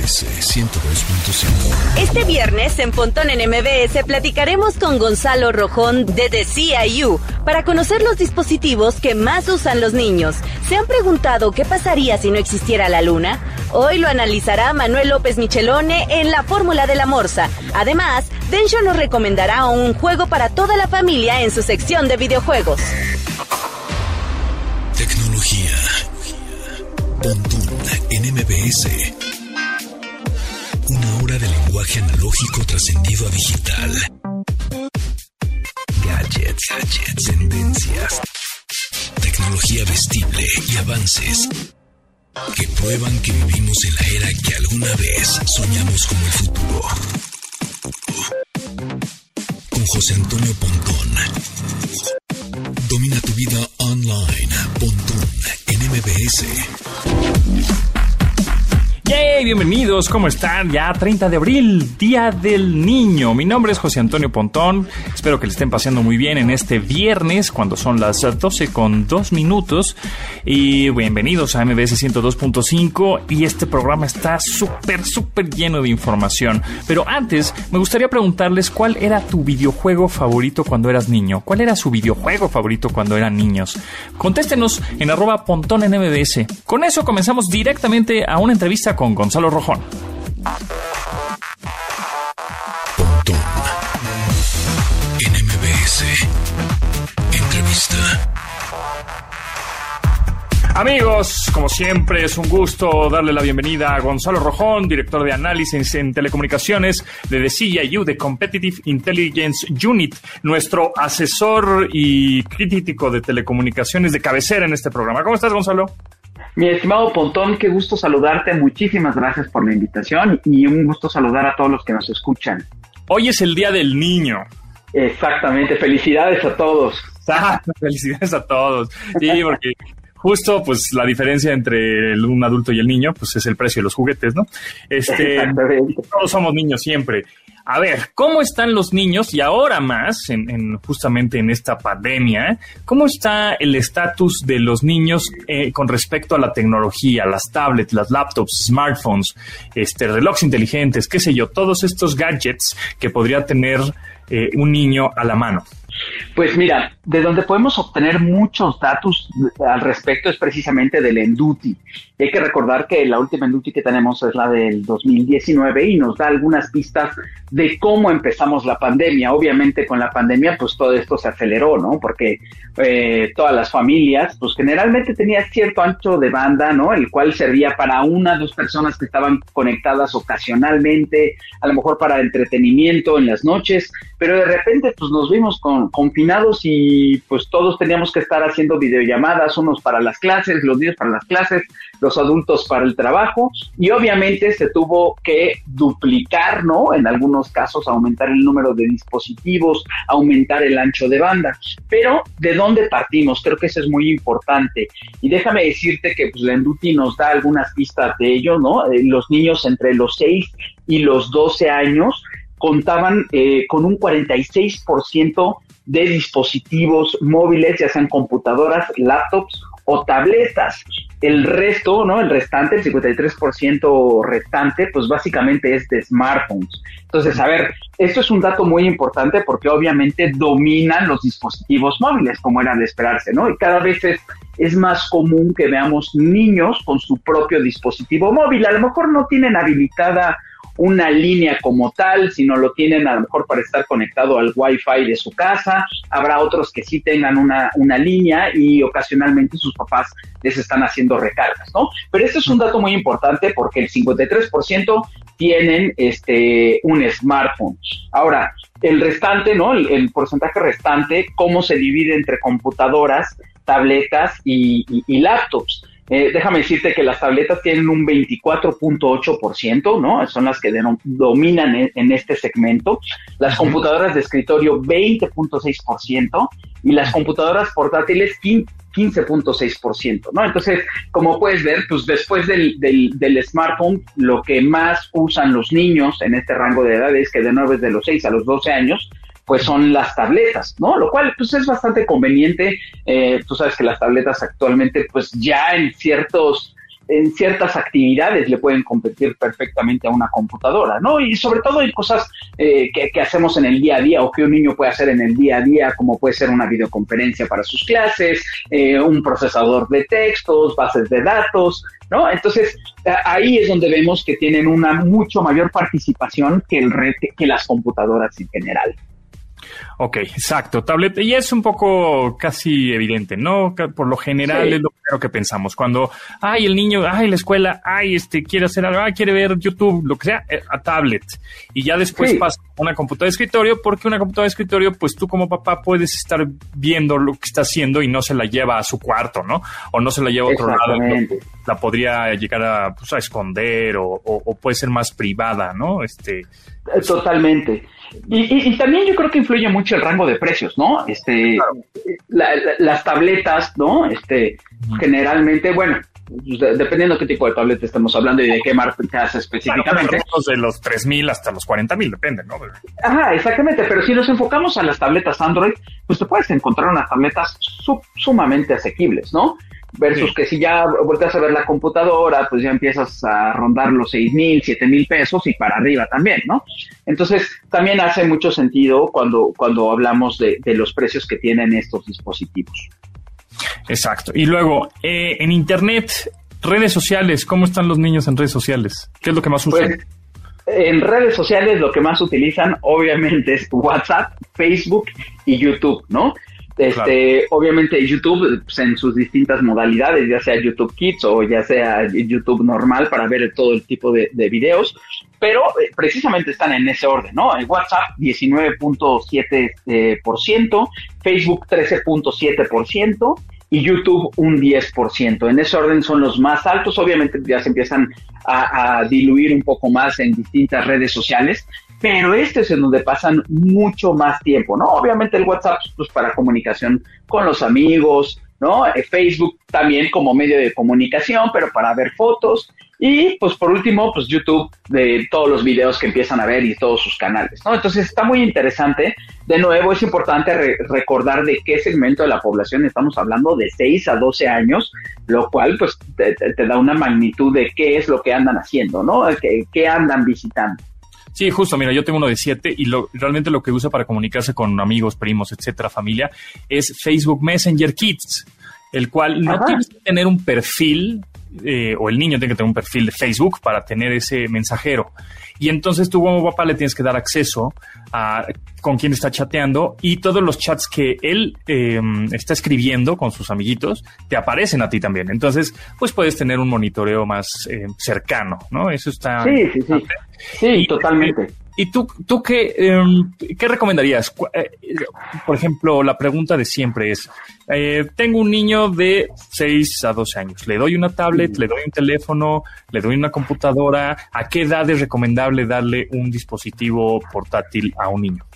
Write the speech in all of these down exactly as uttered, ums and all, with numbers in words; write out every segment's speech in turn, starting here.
S ciento dos punto cinco. Este viernes en Pontón en M B S platicaremos con Gonzalo Rojón de The C I U para conocer los dispositivos que más usan los niños. ¿Se han preguntado qué pasaría si no existiera la luna? Hoy lo analizará Manuel López Michelone en La Fórmula de la Morsa. Además, Densho nos recomendará un juego para toda la familia en su sección de videojuegos. Tecnología. Pontón en M B S. Una hora de lenguaje analógico trascendido a digital. Gadgets, gadgets, tendencias. Tecnología vestible y avances que prueban que vivimos en la era que alguna vez soñamos como el futuro. Con José Antonio Pontón. Domina tu vida online. Pontón en M B S. ¡Yay! Bienvenidos, ¿cómo están? Ya treinta de abril, Día del Niño. Mi nombre es José Antonio Pontón. Espero que le estén pasando muy bien en este viernes, cuando son las doce con dos minutos. Y bienvenidos a M B S ciento dos punto cinco. Y este programa está súper, súper lleno de información. Pero antes, me gustaría preguntarles cuál era tu videojuego favorito cuando eras niño. ¿Cuál era su videojuego favorito cuando eran niños? Contéstenos en arroba Pontón en M B S. Con eso comenzamos directamente a una entrevista con Gonzalo Rojón. Pontón en M B S. Entrevista. Amigos, como siempre, es un gusto darle la bienvenida a Gonzalo Rojón, director de análisis en telecomunicaciones de The C I U, de Competitive Intelligence Unit, nuestro asesor y crítico de telecomunicaciones de cabecera en este programa. ¿Cómo estás, Gonzalo? Mi estimado Pontón, qué gusto saludarte. Muchísimas gracias por la invitación y un gusto saludar a todos los que nos escuchan. Hoy es el Día del Niño. Exactamente. Felicidades a todos. Ah, felicidades a todos. Sí, porque justo, pues, la diferencia entre el, un adulto y el niño, pues, es el precio de los juguetes, ¿no? Este, todos somos niños siempre. A ver, ¿cómo están los niños? Y ahora más, en, en justamente en esta pandemia, ¿cómo está el estatus de los niños eh, con respecto a la tecnología, las tablets, las laptops, smartphones, este, relojes inteligentes, qué sé yo, todos estos gadgets que podría tener eh, un niño a la mano? Pues mira, de donde podemos obtener muchos datos al respecto es precisamente del Enduti. Hay que recordar que la última Enduti que tenemos es la del dos mil diecinueve y nos da algunas pistas de cómo empezamos la pandemia. Obviamente con la pandemia pues todo esto se aceleró, ¿no? Porque eh, todas las familias pues generalmente tenían cierto ancho de banda, ¿no? El cual servía para una o dos personas que estaban conectadas ocasionalmente, a lo mejor para entretenimiento en las noches, pero de repente pues nos vimos con confinados y pues todos teníamos que estar haciendo videollamadas, unos para las clases, los niños para las clases, los adultos para el trabajo, y obviamente se tuvo que duplicar, ¿no? En algunos casos aumentar el número de dispositivos, aumentar el ancho de banda. Pero ¿de dónde partimos? Creo que eso es muy importante. Y déjame decirte que pues la Enduti nos da algunas pistas de ello, ¿no? Eh, los niños entre los seis y los doce años contaban eh, con un cuarenta y seis por ciento de dispositivos móviles, ya sean computadoras, laptops o tabletas. El resto, ¿no? El restante, el cincuenta y tres por ciento restante, pues básicamente es de smartphones. Entonces, a ver, esto es un dato muy importante porque obviamente dominan los dispositivos móviles, como era de esperarse, ¿no? Y cada vez es, es más común que veamos niños con su propio dispositivo móvil. A lo mejor no tienen habilitada una línea como tal, sino lo tienen a lo mejor para estar conectado al Wi-Fi de su casa. Habrá otros que sí tengan una, una línea y ocasionalmente sus papás les están haciendo recargas, ¿no? Pero este es un dato muy importante porque el cincuenta y tres por ciento tienen este un smartphone. Ahora, el restante, ¿no? El, el porcentaje restante, ¿cómo se divide entre computadoras, tabletas y, y, y laptops? Eh, déjame decirte que las tabletas tienen un veinticuatro punto ocho por ciento, ¿no? Son las que denom- dominan en, en este segmento. Las computadoras de escritorio, veinte punto seis por ciento. Y las computadoras portátiles, quince punto seis por ciento, ¿no? Entonces, como puedes ver, pues después del, del, del smartphone, lo que más usan los niños en este rango de edades, que de nueve de los seis a los doce años, pues son las tabletas, ¿no? Lo cual, pues, es bastante conveniente. Eh, tú sabes que las tabletas actualmente, pues, ya en ciertos en ciertas actividades le pueden competir perfectamente a una computadora, ¿no? Y sobre todo hay cosas eh, que, que hacemos en el día a día o que un niño puede hacer en el día a día, como puede ser una videoconferencia para sus clases, eh, un procesador de textos, bases de datos, ¿no? Entonces, ahí es donde vemos que tienen una mucho mayor participación que, el red, que las computadoras en general. Ok, exacto, tablet, y es un poco casi evidente, ¿no? Por lo general sí. Es lo primero que pensamos, cuando, ay, el niño, ay, la escuela, ay, este, quiere hacer algo, ay, quiere ver YouTube, lo que sea, a tablet, y ya después sí. pasa a una computadora de escritorio, porque una computadora de escritorio, pues tú como papá puedes estar viendo lo que está haciendo y no se la lleva a su cuarto, ¿no? O no se la lleva a otro lado, la podría llegar a, pues, a esconder, o, o, o puede ser más privada, ¿no? Este, Totalmente. Y, y, y también yo creo que influye mucho el rango de precios, ¿no? Este, claro. la, la, las tabletas, ¿no? Este, uh-huh. generalmente, bueno, de, dependiendo qué tipo de tableta estamos hablando y de qué marcas específicamente. Bueno, de los tres mil hasta los cuarenta mil, depende, ¿no? Ajá, exactamente, pero si nos enfocamos a las tabletas Android, pues te puedes encontrar unas tabletas sub, sumamente asequibles, ¿no? Versus sí. que si ya vueltas a ver la computadora, pues ya empiezas a rondar los seis mil, siete mil pesos y para arriba también, ¿no? Entonces, también hace mucho sentido cuando, cuando hablamos de, de los precios que tienen estos dispositivos. Exacto. Y luego, eh, en Internet, redes sociales, ¿cómo están los niños en redes sociales? ¿Qué es lo que más usan? Pues, en redes sociales lo que más utilizan, obviamente, es WhatsApp, Facebook y YouTube, ¿no? Este, claro. Obviamente YouTube, pues, en sus distintas modalidades, ya sea YouTube Kids o ya sea YouTube normal para ver todo el tipo de, de videos, pero eh, precisamente están en ese orden, ¿no? En WhatsApp diecinueve punto siete por ciento, eh, Facebook trece punto siete por ciento y YouTube un diez por ciento. En ese orden son los más altos. Obviamente ya se empiezan a, a diluir un poco más en distintas redes sociales, pero este es en donde pasan mucho más tiempo, ¿no? Obviamente el WhatsApp, pues, para comunicación con los amigos, ¿no? El Facebook también como medio de comunicación, pero para ver fotos. Y, pues, por último, pues, YouTube, de todos los videos que empiezan a ver y todos sus canales, ¿no? Entonces, está muy interesante. De nuevo, es importante re- recordar de qué segmento de la población estamos hablando, de seis a doce años, lo cual, pues, te, te, te da una magnitud de qué es lo que andan haciendo, ¿no? ¿Qué, qué andan visitando? Sí, justo, mira, yo tengo uno de siete y lo, realmente lo que usa para comunicarse con amigos, primos, etcétera, familia, es Facebook Messenger Kids, el cual no Ajá. tienes que tener un perfil, eh, o el niño tiene que tener un perfil de Facebook para tener ese mensajero. Y entonces tú como papá le tienes que dar acceso a con quién está chateando y todos los chats que él eh, está escribiendo con sus amiguitos te aparecen a ti también. Entonces, pues puedes tener un monitoreo más eh, cercano, ¿no? Eso está... Sí, sí, sí. Sí, y, totalmente. ¿Y tú, tú qué, eh, qué recomendarías? Por ejemplo, la pregunta de siempre es, eh, tengo un niño de seis a doce años, le doy una tablet, mm. le doy un teléfono, le doy una computadora, ¿a qué edad es recomendable darle un dispositivo portátil a un niño?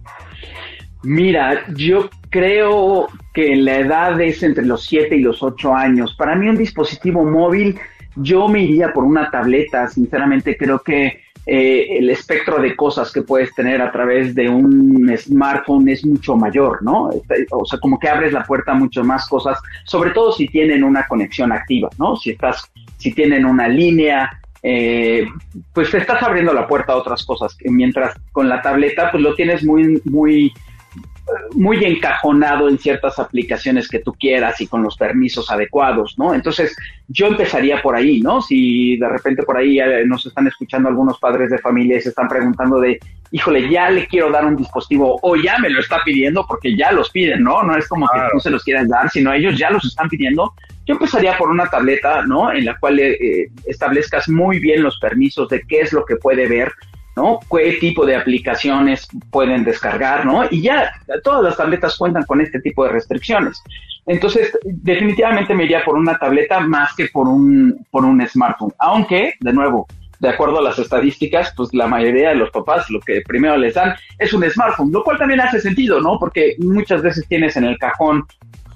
Mira, yo creo que la edad es entre los siete y los ocho años. Para mí un dispositivo móvil, yo me iría por una tableta. Sinceramente creo que eh, el espectro de cosas que puedes tener a través de un smartphone es mucho mayor, ¿no? O sea, como que abres la puerta a mucho más cosas, sobre todo si tienen una conexión activa, ¿no? Si estás, si tienen una línea, eh, pues te estás abriendo la puerta a otras cosas, mientras con la tableta pues lo tienes muy, muy, muy encajonado en ciertas aplicaciones que tú quieras y con los permisos adecuados, ¿no? Entonces yo empezaría por ahí, ¿no? Si de repente por ahí nos están escuchando algunos padres de familia y se están preguntando de, híjole, ya le quiero dar un dispositivo o ya me lo está pidiendo porque ya los piden, ¿no? No es como claro. que tú se los quieras dar, sino ellos ya los están pidiendo. Yo empezaría por una tableta, ¿no? En la cual eh, establezcas muy bien los permisos de qué es lo que puede ver, ¿no? ¿Qué tipo de aplicaciones pueden descargar, ¿no? Y ya todas las tabletas cuentan con este tipo de restricciones. Entonces, definitivamente me iría por una tableta más que por un, por un smartphone. Aunque, de nuevo, de acuerdo a las estadísticas, pues la mayoría de los papás lo que primero les dan es un smartphone, lo cual también hace sentido, ¿no? Porque muchas veces tienes en el cajón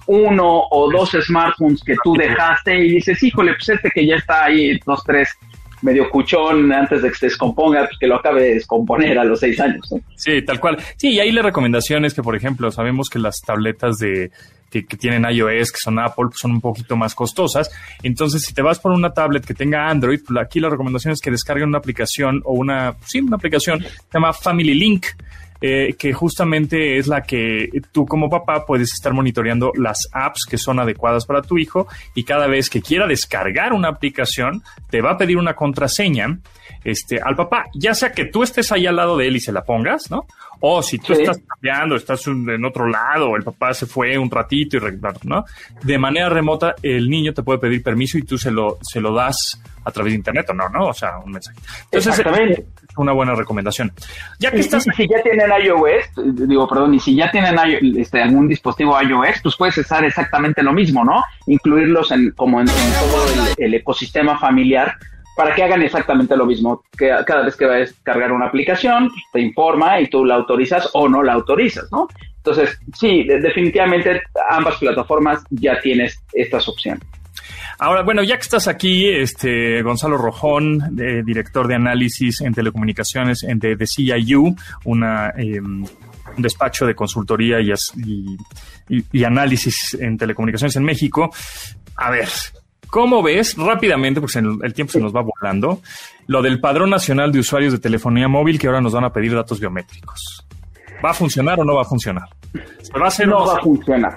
uno o dos smartphones que tú dejaste y dices, híjole, pues este que ya está ahí, dos, tres, medio cuchón antes de que se descomponga, pues que lo acabe de descomponer a los seis años, ¿no? Sí, tal cual. Sí, y ahí la recomendación es que, por ejemplo, sabemos que las tabletas de que, que tienen iOS, que son Apple, pues son un poquito más costosas. Entonces, si te vas por una tablet que tenga Android, pues aquí la recomendación es que descarguen una aplicación o una, sí, una aplicación que se llama Family Link. Eh, que justamente es la que tú como papá puedes estar monitoreando las apps que son adecuadas para tu hijo, y cada vez que quiera descargar una aplicación te va a pedir una contraseña este, al papá, ya sea que tú estés ahí al lado de él y se la pongas, ¿no? O si tú sí. estás cambiando, estás en otro lado, el papá se fue un ratito y ¿no? De manera remota el niño te puede pedir permiso y tú se lo, se lo das a través de internet o no, ¿no? O sea, un mensaje. Entonces, es una buena recomendación. Ya que y, estás... y si ya tienen iOS, digo, perdón, y si ya tienen este, algún dispositivo iOS, pues puedes usar exactamente lo mismo, ¿no? Incluirlos en, como en, en todo el, el ecosistema familiar para que hagan exactamente lo mismo. Que cada vez que vas a descargar una aplicación, te informa y tú la autorizas o no la autorizas, ¿no? Entonces, sí, definitivamente ambas plataformas ya tienes estas opciones. Ahora, bueno, ya que estás aquí, este Gonzalo Rojón, de, director de análisis en telecomunicaciones en de, de C I U, una, eh, un despacho de consultoría y, y, y análisis en telecomunicaciones en México. A ver, ¿cómo ves rápidamente, porque el tiempo se nos va volando, lo del Padrón Nacional de Usuarios de Telefonía Móvil que ahora nos van a pedir datos biométricos? ¿Va a funcionar o no va a funcionar? ¿Se va a hacer no o no va a funcionar.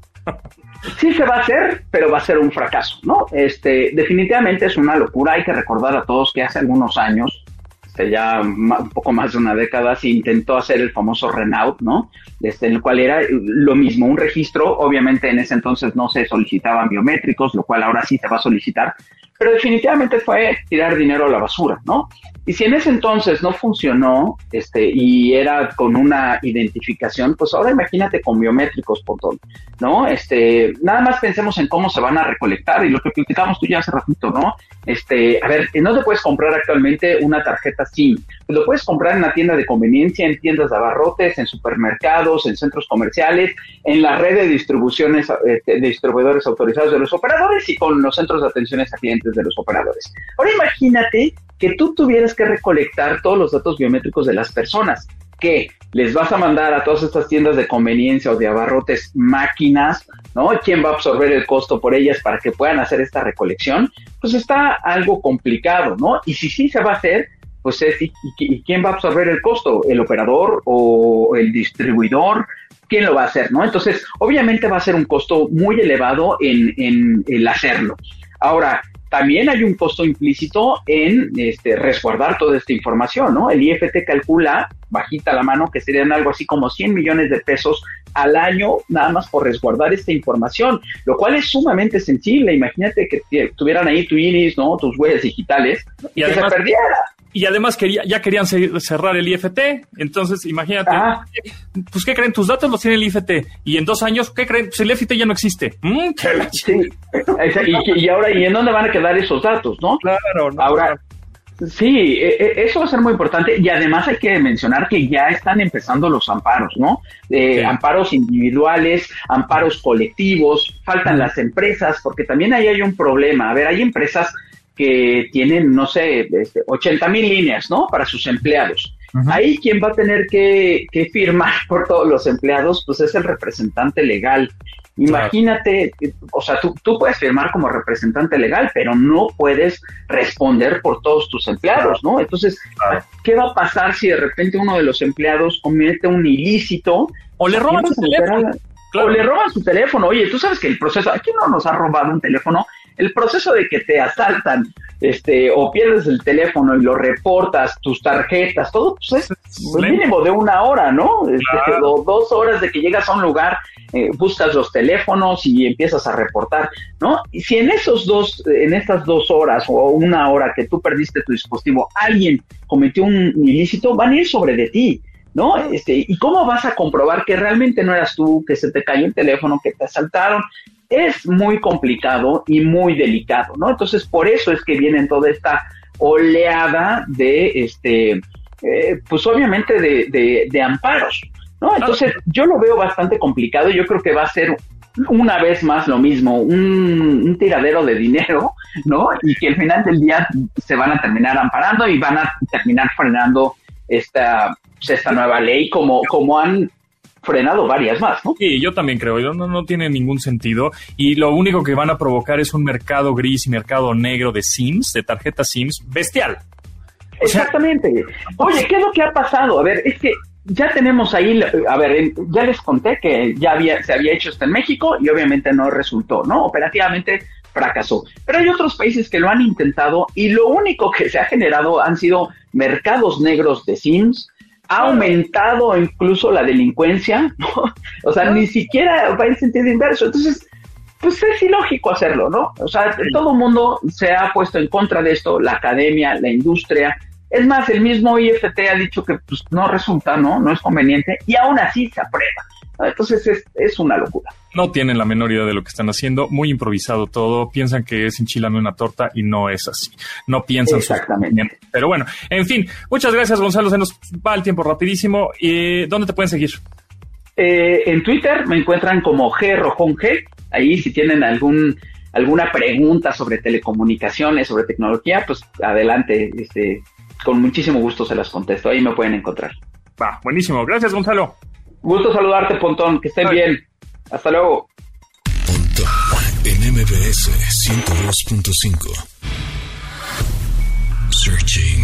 Sí se va a hacer, pero va a ser un fracaso, ¿no? Este, definitivamente es una locura. Hay que recordar a todos que hace algunos años, este, ya un poco más de una década, se intentó hacer el famoso Renault, ¿no? Este, en el cual era lo mismo, un registro. Obviamente en ese entonces no se solicitaban biométricos, lo cual ahora sí se va a solicitar, pero definitivamente fue tirar dinero a la basura, ¿no? Y si en ese entonces no funcionó, este, y era con una identificación, pues ahora imagínate con biométricos, Pontón, ¿no? Este, nada más pensemos en cómo se van a recolectar, y lo que platicamos tú ya hace ratito, ¿no? Este, a ver, no te puedes comprar actualmente una tarjeta SIM, lo puedes comprar en la tienda de conveniencia, en tiendas de abarrotes, en supermercados, en centros comerciales, en la red de distribuciones, eh, de distribuidores autorizados de los operadores y con los centros de atenciones a clientes de los operadores. Ahora imagínate que tú tuvieras que recolectar todos los datos biométricos de las personas, que les vas a mandar a todas estas tiendas de conveniencia o de abarrotes máquinas, ¿no? ¿Quién va a absorber el costo por ellas para que puedan hacer esta recolección? Pues está algo complicado, ¿no? Y si sí se va a hacer, pues es, ¿y, y quién va a absorber el costo? ¿El operador o el distribuidor? ¿Quién lo va a hacer, no? Entonces, obviamente va a ser un costo muy elevado en, en el hacerlo. Ahora, también hay un costo implícito en este, resguardar toda esta información, ¿no? El I F T calcula, bajita la mano, que serían algo así como cien millones de pesos al año nada más por resguardar esta información, lo cual es sumamente sensible. Imagínate que tuvieran ahí tu iris, ¿no? Tus huellas digitales y, y además, que se perdiera. Y además quería, ya querían cerrar el I F T, entonces imagínate, ah. pues ¿qué creen? Tus datos los tiene el I F T, y en dos años, ¿qué creen? Pues el I F T ya no existe. ¿Mm? Sí. y, y ahora, ¿y en dónde van a quedar esos datos, no? Claro, no. Ahora, sí, eso va a ser muy importante, y además hay que mencionar que ya están empezando los amparos, ¿no? Eh, sí. Amparos individuales, amparos colectivos, faltan las empresas, porque también ahí hay un problema. A ver, hay empresas que tienen, no sé, este, ochenta mil líneas, ¿no? Para sus empleados. Uh-huh. Ahí quien va a tener que, que firmar por todos los empleados, pues es el representante legal. Imagínate, claro. O sea, tú, tú puedes firmar como representante legal, pero no puedes responder por todos tus empleados, ¿no? Entonces, claro. ¿Qué va a pasar si de repente uno de los empleados comete un ilícito? O le roban su teléfono. Claro. O le roban su teléfono. Oye, tú sabes que el proceso, aquí no nos ha robado un teléfono. El proceso de que te asaltan, este, o pierdes el teléfono y lo reportas, tus tarjetas, todo, pues es un mínimo de una hora, ¿no? Claro. Este, do, dos horas de que llegas a un lugar, eh, buscas los teléfonos y empiezas a reportar, ¿no? Y si en esos dos, en estas dos horas o una hora que tú perdiste tu dispositivo, alguien cometió un ilícito, van a ir sobre de ti, ¿no? Este, ¿y cómo vas a comprobar que realmente no eras tú, que se te cayó el teléfono, que te asaltaron? Es muy complicado y muy delicado, ¿no? Entonces, por eso es que viene toda esta oleada de, este, eh, pues obviamente de, de, de amparos, ¿no? Entonces, yo lo veo bastante complicado y yo creo que va a ser una vez más lo mismo, un, un tiradero de dinero, ¿no? Y que al final del día se van a terminar amparando y van a terminar frenando esta, esta nueva ley como, como han frenado varias más, ¿no? Sí, yo también creo, no, no tiene ningún sentido y lo único que van a provocar es un mercado gris y mercado negro de SIMs, de tarjetas SIMs, bestial. O sea, exactamente. Oye, ¿qué es lo que ha pasado? A ver, es que ya tenemos ahí, a ver, ya les conté que ya había, se había hecho esto en México y obviamente no resultó, ¿no? Operativamente fracasó. Pero hay otros países que lo han intentado y lo único que se ha generado han sido mercados negros de SIMs, ha aumentado incluso la delincuencia, ¿no? O sea, ni siquiera va en sentido inverso. Entonces, pues es ilógico hacerlo, ¿no? O sea, todo el mundo se ha puesto en contra de esto, la academia, la industria. Es más, el mismo I F T ha dicho que pues, no resulta, ¿no? No es conveniente y aún así se aprueba. Entonces es, es una locura. No tienen la menor idea de lo que están haciendo, muy improvisado todo, piensan que es enchilame una torta y no es así. No piensan. Exactamente. Pero bueno, en fin, muchas gracias, Gonzalo, se nos va el tiempo rapidísimo. ¿Y dónde te pueden seguir? Eh, en Twitter me encuentran como G Rojón G. Ahí si tienen algún alguna pregunta sobre telecomunicaciones, sobre tecnología, pues adelante, este, con muchísimo gusto se las contesto. Ahí me pueden encontrar. Va, buenísimo. Gracias, Gonzalo. Gusto saludarte, Pontón. Que estén Ay. bien. Hasta luego. Pontón en M B S ciento dos punto cinco. Searching.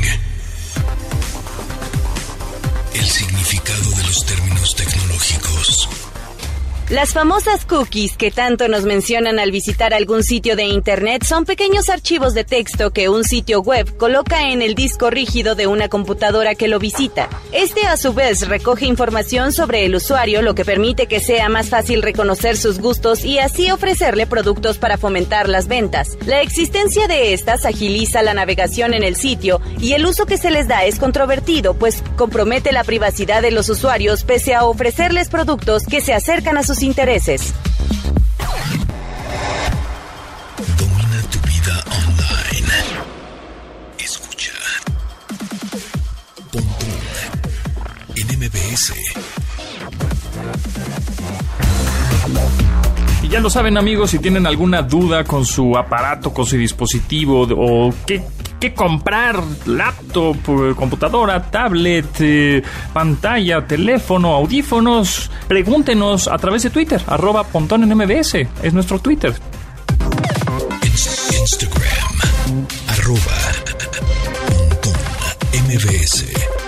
El significado de los términos tecnológicos. Las famosas cookies que tanto nos mencionan al visitar algún sitio de internet son pequeños archivos de texto que un sitio web coloca en el disco rígido de una computadora que lo visita. Este a su vez recoge información sobre el usuario, lo que permite que sea más fácil reconocer sus gustos y así ofrecerle productos para fomentar las ventas. La existencia de estas agiliza la navegación en el sitio y el uso que se les da es controvertido, pues compromete la privacidad de los usuarios pese a ofrecerles productos que se acercan a sus intereses. Domina tu vida online. Escucha. Pontón en M B S. Y ya lo saben, amigos, si tienen alguna duda con su aparato, con su dispositivo o qué qué comprar, laptop, computadora, tablet, eh, pantalla, teléfono, audífonos, pregúntenos a través de Twitter, arroba Pontón en M B S, es nuestro Twitter. Instagram, arroba Pontón M B S.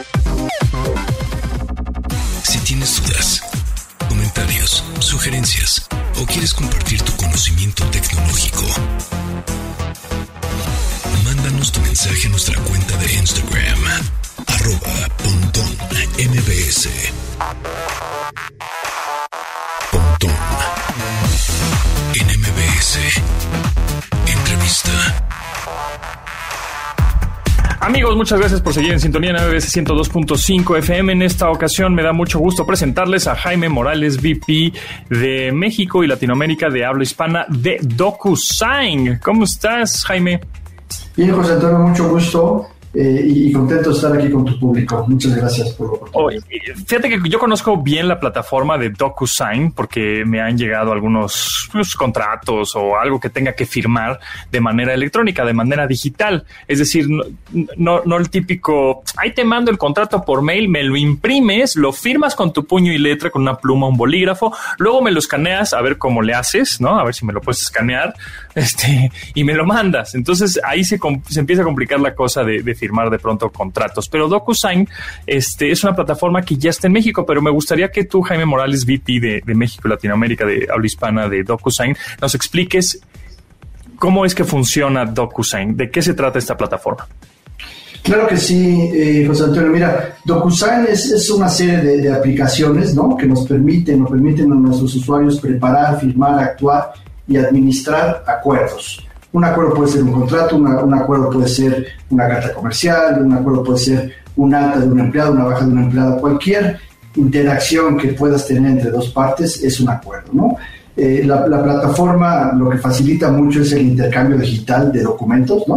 Si tienes dudas, comentarios, sugerencias o quieres compartir tu conocimiento tecnológico, mándanos tu mensaje a nuestra cuenta de Instagram, arroba Pontón M B S. Pontón en M B S. Entrevista. Amigos, muchas gracias por seguir en sintonía en M B S ciento dos punto cinco F M. En esta ocasión me da mucho gusto presentarles a Jaime Morales, V P de México y Latinoamérica de habla hispana de DocuSign. ¿Cómo estás, Jaime? Bien, José Antonio, mucho gusto eh, y contento de estar aquí con tu público. Muchas gracias por la oportunidad. Oh, fíjate que yo conozco bien la plataforma de DocuSign porque me han llegado algunos pues, contratos o algo que tenga que firmar de manera electrónica, de manera digital. Es decir, no, no, no el típico, ahí te mando el contrato por mail, me lo imprimes, lo firmas con tu puño y letra, con una pluma, un bolígrafo, luego me lo escaneas a ver cómo le haces, ¿no? A ver si me lo puedes escanear, este, y me lo mandas. Entonces ahí se, se empieza a complicar la cosa de, de firmar de pronto contratos. Pero DocuSign este, es una plataforma que ya está en México, pero me gustaría que tú, Jaime Morales, V P de, de México y Latinoamérica, de habla hispana de DocuSign, nos expliques cómo es que funciona DocuSign, de qué se trata esta plataforma. Claro que sí, eh, José Antonio. Mira, DocuSign es, es una serie de, de aplicaciones, ¿no?, que nos permiten, nos permiten a nuestros usuarios preparar, firmar, actuar y administrar acuerdos. Un acuerdo puede ser un contrato, una, un acuerdo puede ser una carta comercial, un acuerdo puede ser un alta de un empleado, una baja de un empleado. Cualquier interacción que puedas tener entre dos partes es un acuerdo, ¿no? Eh, la, la plataforma lo que facilita mucho es el intercambio digital de documentos, ¿no?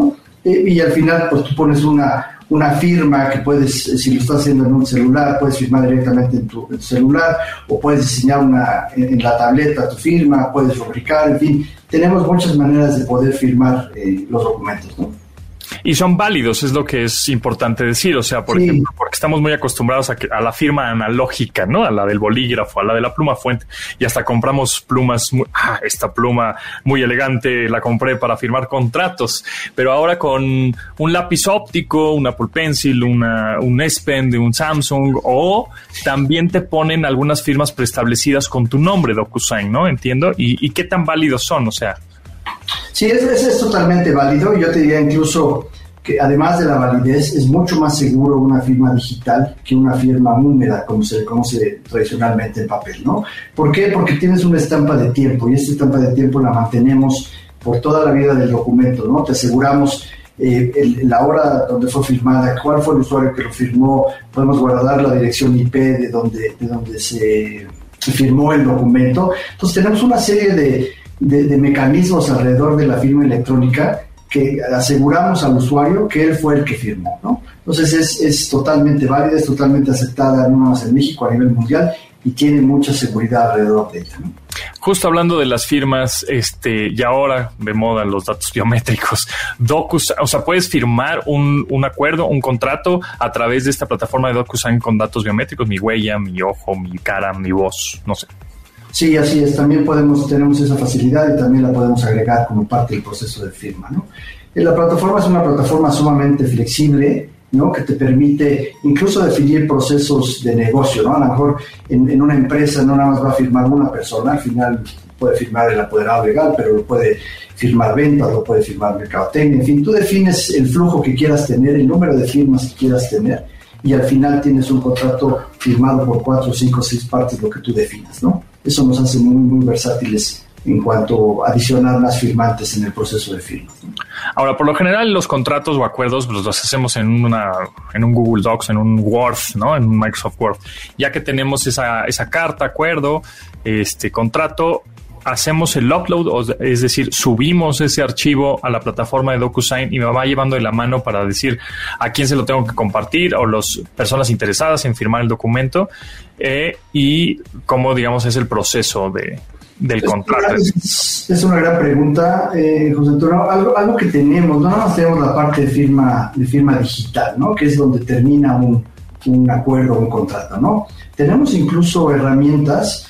Eh, y al final, pues tú pones una, una firma que puedes, si lo estás haciendo en un celular, puedes firmar directamente en tu, en tu celular, o puedes diseñar una en, en la tableta tu firma, puedes rubricar, en fin, tenemos muchas maneras de poder firmar eh, los documentos, ¿no? Y son válidos, es lo que es importante decir, o sea, por sí. ejemplo, porque estamos muy acostumbrados a, que, a la firma analógica, ¿no? A la del bolígrafo, a la de la pluma fuente, y hasta compramos plumas, muy, ah, esta pluma muy elegante la compré para firmar contratos, pero ahora con un lápiz óptico, un Apple Pencil, una, un S Pen de un Samsung, o también te ponen algunas firmas preestablecidas con tu nombre, DocuSign, ¿no? Entiendo, y, y qué tan válidos son, o sea. Sí, es, es, es totalmente válido. Yo te diría incluso que además de la validez, es mucho más seguro una firma digital que una firma húmeda, como se le conoce tradicionalmente en papel, ¿no? ¿Por qué? Porque tienes una estampa de tiempo, y esta estampa de tiempo la mantenemos por toda la vida del documento, ¿no? Te aseguramos eh, el, la hora donde fue firmada, cuál fue el usuario que lo firmó, podemos guardar la dirección I P de donde, de donde se firmó el documento. Entonces tenemos una serie de, de, de mecanismos alrededor de la firma electrónica que aseguramos al usuario que él fue el que firmó, ¿no? Entonces es, es totalmente válida, es totalmente aceptada no más en México, a nivel mundial, y tiene mucha seguridad alrededor de ella, ¿no? Justo hablando de las firmas, este, y ahora de moda los datos biométricos, DocuSign, o sea, puedes firmar un, un acuerdo, un contrato a través de esta plataforma de DocuSign con datos biométricos, mi huella, mi ojo, mi cara, mi voz, no sé. Sí, así es. También podemos, tenemos esa facilidad y también la podemos agregar como parte del proceso de firma, ¿no? La plataforma es una plataforma sumamente flexible, ¿no? Que te permite incluso definir procesos de negocio, ¿no? A lo mejor en, en una empresa no nada más va a firmar una persona, al final puede firmar el apoderado legal, pero lo puede firmar ventas, lo puede firmar mercadotecnia, en fin, tú defines el flujo que quieras tener, el número de firmas que quieras tener, y al final tienes un contrato firmado por cuatro, cinco, seis partes, lo que tú definas, ¿no? Eso nos hace muy, muy versátiles en cuanto a adicionar más firmantes en el proceso de firma, ¿no? Ahora, por lo general, los contratos o acuerdos pues, los hacemos en una en un Google Docs, en un Word, ¿no? En un Microsoft Word. Ya que tenemos esa, esa carta, acuerdo, este contrato, hacemos el upload, es decir, subimos ese archivo a la plataforma de DocuSign y me va llevando de la mano para decir a quién se lo tengo que compartir o las personas interesadas en firmar el documento eh, y cómo, digamos, es el proceso de, del es contrato. Es, es una gran pregunta, eh, José Antonio. Algo, algo que tenemos, no nada más tenemos la parte de firma, de firma digital, ¿no? Que es donde termina un, un acuerdo, un contrato, ¿no? Tenemos incluso herramientas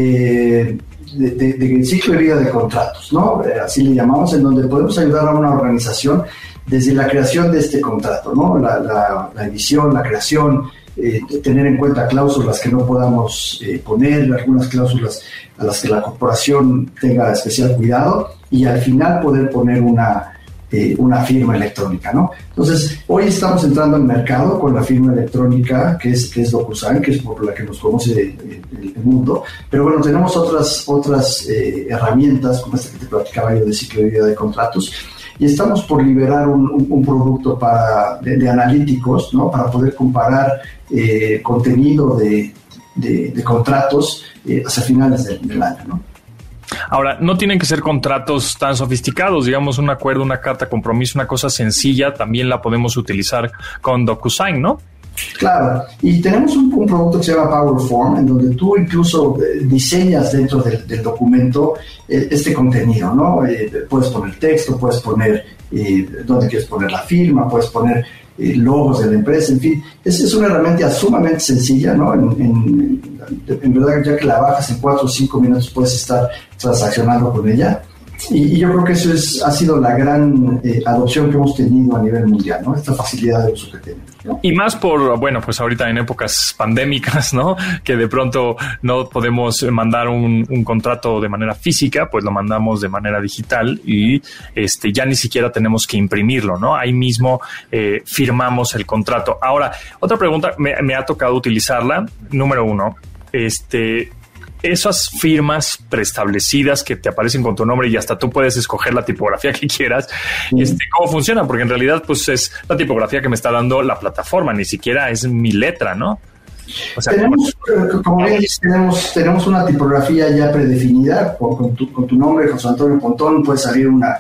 eh, De, de, de ciclo de vida de contratos, ¿no? Eh, así le llamamos, en donde podemos ayudar a una organización desde la creación de este contrato, ¿no? La, la, la edición, la creación, eh, tener en cuenta cláusulas que no podamos eh, poner, algunas cláusulas a las que la corporación tenga especial cuidado, y al final poder poner una, eh, una firma electrónica, ¿no? Entonces, hoy estamos entrando al mercado con la firma electrónica que es, que es DocuSign, que es por la que nos conoce el, el, el mundo, pero bueno, tenemos otras, otras eh, herramientas, como esta que te platicaba yo de ciclo de vida de contratos, y estamos por liberar un, un, un producto para, de, de analíticos, ¿no? Para poder comparar eh, contenido de, de, de contratos eh, hacia finales del, del año, ¿no? Ahora, no tienen que ser contratos tan sofisticados, digamos un acuerdo, una carta compromiso, una cosa sencilla, también la podemos utilizar con DocuSign, ¿no? Claro, y tenemos un, un producto que se llama PowerForm, en donde tú incluso eh, diseñas dentro del, del documento eh, este contenido, ¿no? Eh, puedes poner texto, puedes poner eh, dónde quieres poner la firma, puedes poner eh, logos de la empresa, en fin. Es, es una herramienta sumamente sencilla, ¿no? En, en, en verdad, ya que la bajas en cuatro o cinco minutos puedes estar transaccionando con ella. Y, y yo creo que eso es, ha sido la gran eh, adopción que hemos tenido a nivel mundial, ¿no? Esta facilidad de uso que tenemos, ¿no? Y más por, bueno, pues ahorita en épocas pandémicas, ¿no? Que de pronto no podemos mandar un, un contrato de manera física, pues lo mandamos de manera digital y este ya ni siquiera tenemos que imprimirlo, ¿no? Ahí mismo eh, firmamos el contrato. Ahora, otra pregunta, me, me ha tocado utilizarla. Número uno, este... esas firmas preestablecidas que te aparecen con tu nombre y hasta tú puedes escoger la tipografía que quieras, mm. este, ¿cómo funciona? Porque en realidad pues es la tipografía que me está dando la plataforma, ni siquiera es mi letra, ¿no? O sea, tenemos, ¿cómo? como bien dices, tenemos, tenemos una tipografía ya predefinida con, con, tu, con tu nombre, José Antonio Pontón, puede salir una,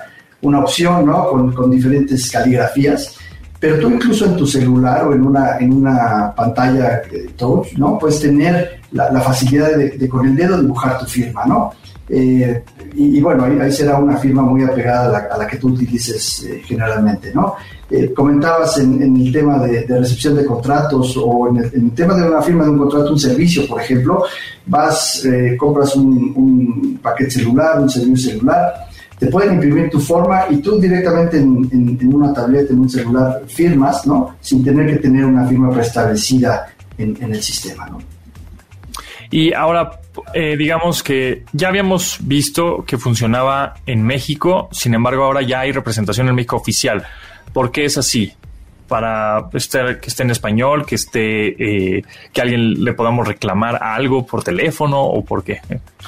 una opción, ¿no? Con, con diferentes caligrafías. Pero tú incluso en tu celular o en una, en una pantalla eh, touch, ¿no? Puedes tener la, la facilidad de, de con el dedo dibujar tu firma, ¿no? Eh, y, y bueno, ahí, ahí será una firma muy apegada a la, a la que tú utilices eh, generalmente, ¿no? Eh, comentabas en, en el tema de, de recepción de contratos o en el, en el tema de una firma de un contrato, un servicio, por ejemplo, vas, eh, compras un, un paquete celular, un servicio celular, te pueden imprimir tu forma y tú directamente en, en, en una tableta, en un celular, firmas, ¿no? Sin tener que tener una firma preestablecida en, en el sistema, ¿no? Y ahora, eh, digamos que ya habíamos visto que funcionaba en México, sin embargo ahora ya hay representación en México oficial. ¿Por qué es así? Para estar, que esté en español, que esté, eh, que alguien le podamos reclamar algo por teléfono o por qué.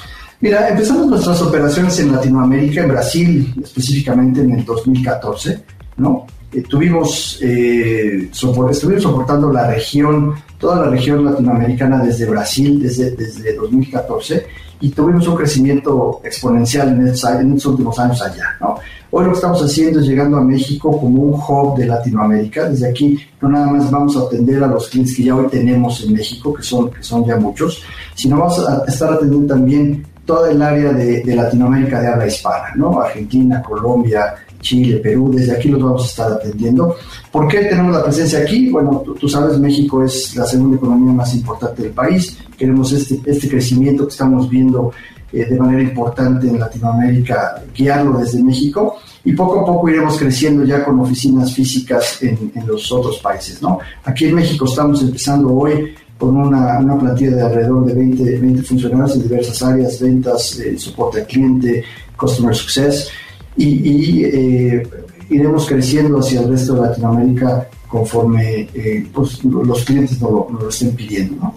Mira, empezamos nuestras operaciones en Latinoamérica, en Brasil, específicamente en el dos mil catorce, ¿no? Eh, tuvimos, eh, sopor, estuvimos soportando la región, toda la región latinoamericana desde Brasil, desde, desde dos mil catorce, y tuvimos un crecimiento exponencial en estos, en estos últimos años allá, ¿no? Hoy lo que estamos haciendo es llegando a México como un hub de Latinoamérica. Desde aquí no nada más vamos a atender a los clientes que ya hoy tenemos en México, que son, que son ya muchos, sino vamos a estar atendiendo también toda el área de, de Latinoamérica de habla hispana, ¿no? Argentina, Colombia, Chile, Perú, desde aquí los vamos a estar atendiendo. ¿Por qué tenemos la presencia aquí? Bueno, tú, tú sabes, México es la segunda economía más importante del país. Queremos este, este crecimiento que estamos viendo eh, de manera importante en Latinoamérica, guiarlo desde México, y poco a poco iremos creciendo ya con oficinas físicas en, en los otros países, ¿no? Aquí en México estamos empezando hoy con una, una plantilla de alrededor de veinte, veinte funcionarios en diversas áreas, ventas, eh, soporte al cliente, customer success, y, y eh, iremos creciendo hacia el resto de Latinoamérica conforme eh, pues, los clientes nos lo, nos lo estén pidiendo, ¿no?